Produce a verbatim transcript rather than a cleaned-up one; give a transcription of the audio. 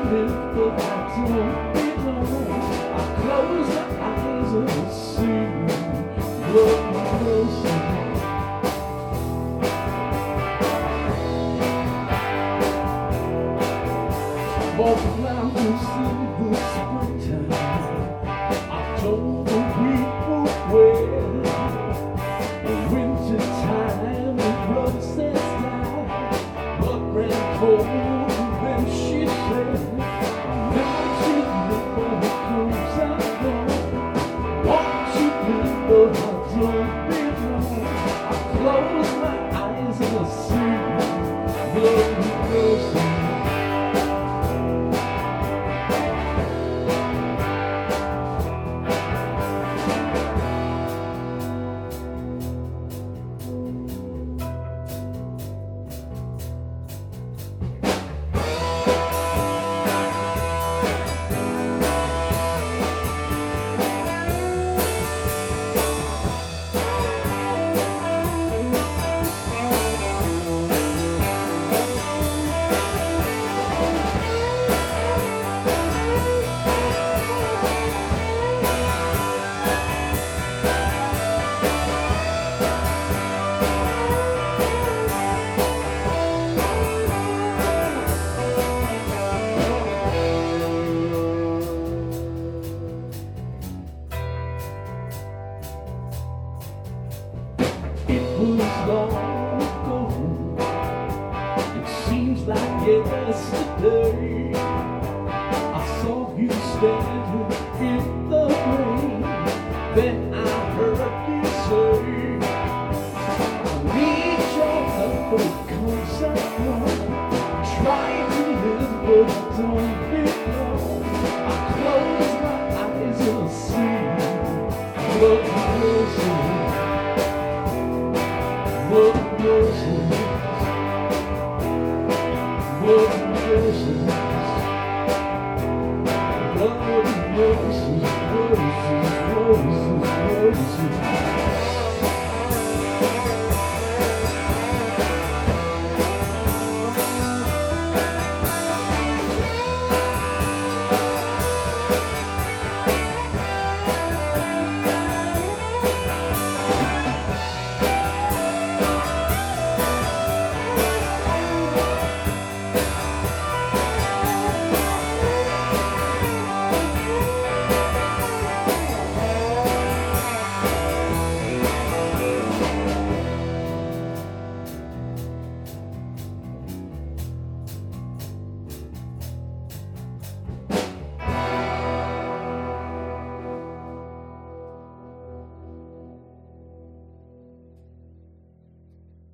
but I don't belong. I close my eyes and see love mercy. Walk around and see the springtime. October people wear the winter time. The brother says down, but ran cold. Then she said, never to live when it comes out wrong. Want to be, but I don't belong. I close my eyes and I see love mercy. It was long ago, it seems like yesterday.